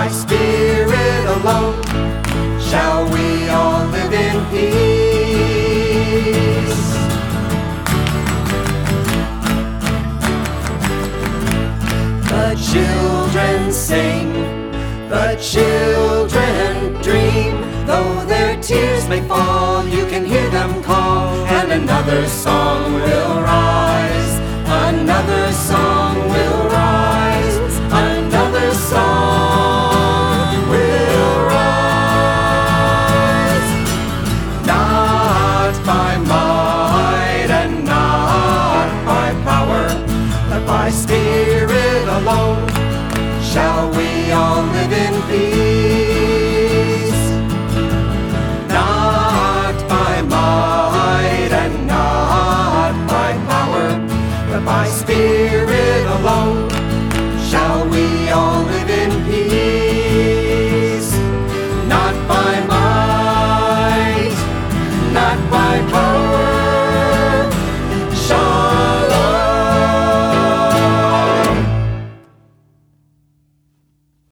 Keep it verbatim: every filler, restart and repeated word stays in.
by Spirit alone shall we all live in peace. The children sing, the children dream. Though their tears may fall, you can hear them call, and another song will rise, another song will rise, another song will rise. Not by might and not by power, but by Spirit alone shall we all live in peace. Not by might and not by power, but by Spirit